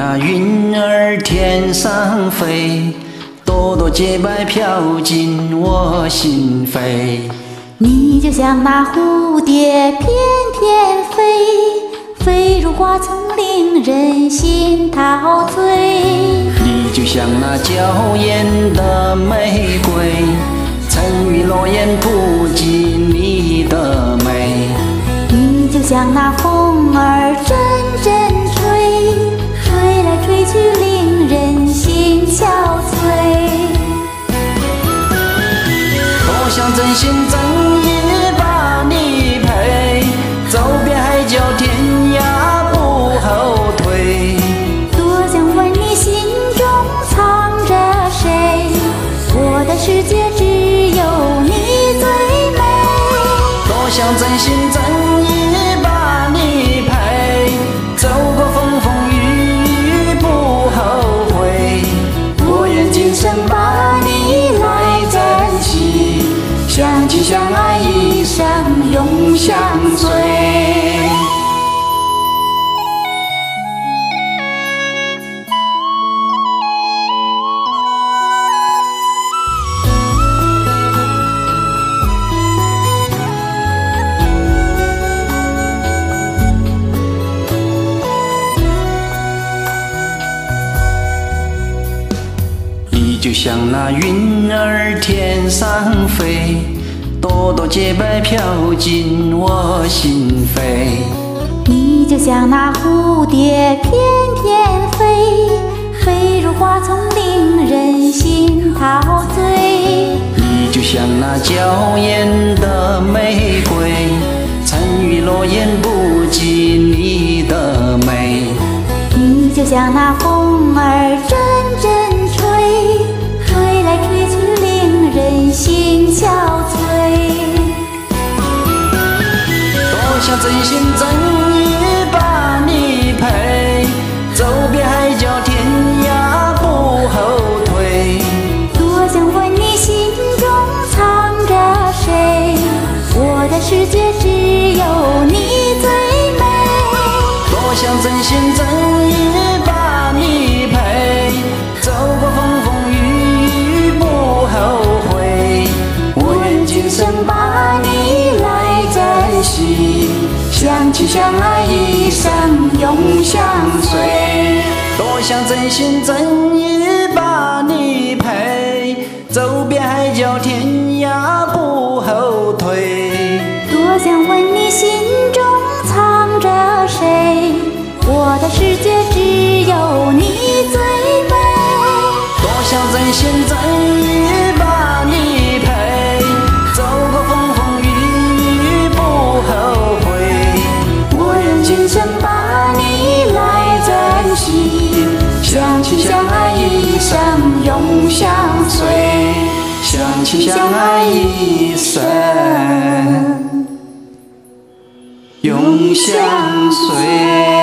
那云儿天上飞，朵朵洁白飘进我心扉。 你就像那蝴蝶翩翩飞，飞入花丛令人心陶醉。 你就像那娇艳的玫瑰，沉鱼落雁扑进你的美。 你就像那风儿阵阵吹，吹来吹去令人心憔悴。 多想真心真意把你陪，走遍海角天涯不后退。 多想问你心中藏着谁，我的世界只有你最美。 多想真心真意把你陪，走过风风雨雨不后悔。我愿今生把你来珍惜，相亲相爱一生永相随。你就像那云儿天上飞，朵朵洁白飘进我心扉。 你就像那蝴蝶翩翩飞，飞入花丛令人心陶醉。 你就像那娇艳的玫瑰，沉鱼落雁不及你的美。 你就像那风儿阵阵吹，吹来吹去令人心憔悴。 多想真心真意把你陪，走遍海角天涯不后退。 多想问你心中藏着谁，我的世界只有你最美。 多想真心真意把你陪，走过风风雨雨不后悔。我愿今生把你来珍惜，相亲相爱一生永相随。多想真心真意把你陪，走遍海角天涯不后退。 多想问你心中藏着谁，我的世界只有你最美。 多想真心真意把你陪，走过风风雨雨不后悔。我愿今生把你来珍惜，相亲相爱一生永相随。相亲相爱一生永相随。